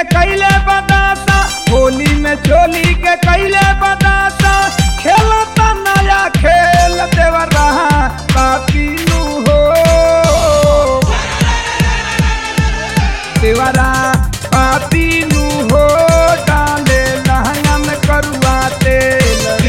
कैले बतासा, होली में चोली के कैले बतासा, खेलता नया खेल देवरा पापीनु हो, देवरा पापीनु हो, डाले लहंगा में करुआ तेल।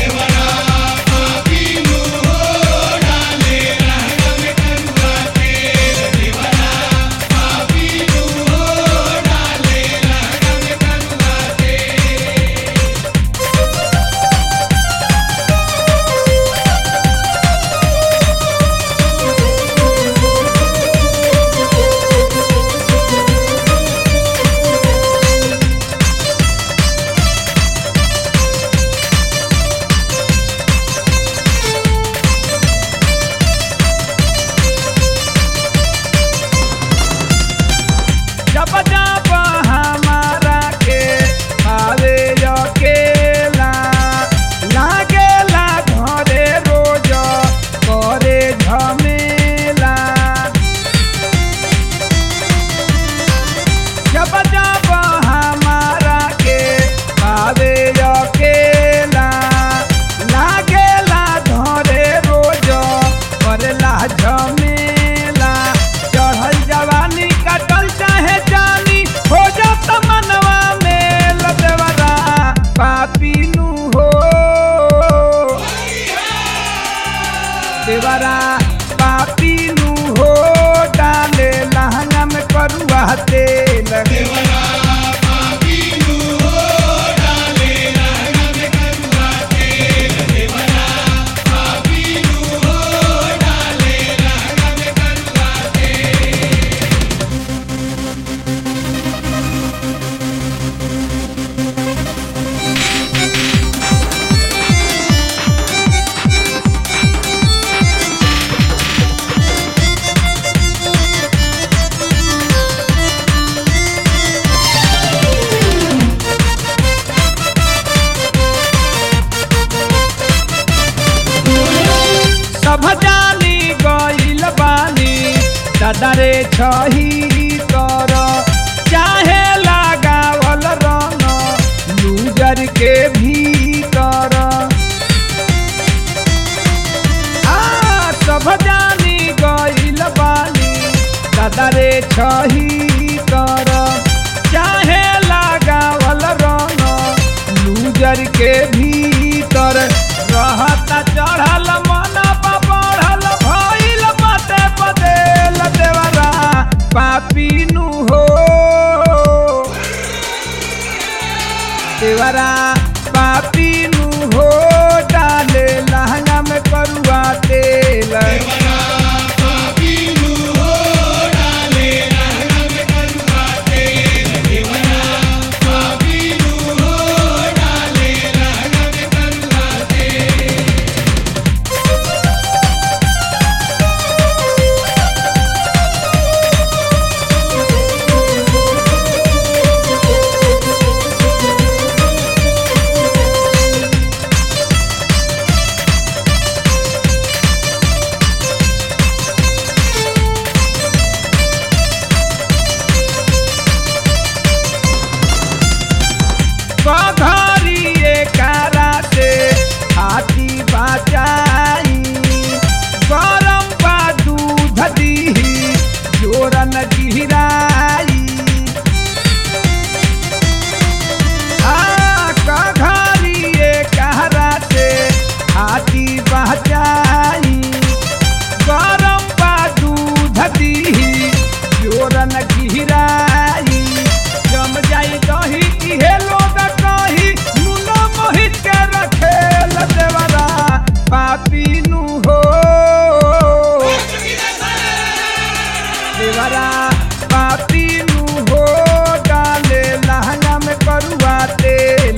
जब जब हमारा के आवे अकेला, लागेला घरे रोज करे झमेला। जब जब हमारा के आवे अकेला, लागेला घरे रोज करेला झमेला। चढ़ल जवानी कटल चाहे जानी, हो जाता मनवा में लदेवरा पापीनु हो, देवरा पापीनु हो, डाले लहंगा में करुआ तेल। सब जानी गइल बानी दादारे छही कर, चाहे लगावल रंग लूजर के भीतर। सब जानी गइल बानी दादारे छही कर, चाहे लगावल रंग लूजर के भीतर। रहता चढ़ल मन बढ़ल भइल बाटे बदेल देवरा पापीनु हो, देवरा पापीनु हो, डाले लहंगा में करुआ तेल। घरिए कारा से हाथी बचाई, गरम बा दूध दीही जोरन गिराई। घरिए कारा से हाथी बचाई, गरम बा दूध दीही जोरन गिराई। जम जाई दही इहे लोग कही, नुनो मोहित के रखेल देवरा पापीनु हो, देवरा पापीनु हो, डाले लहंगा में करुआ तेल।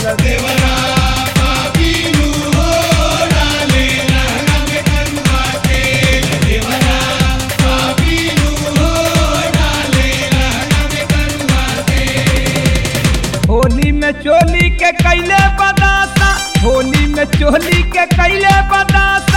होली में चोली के कैले बतासा, होली में चोली के कैले बतासा,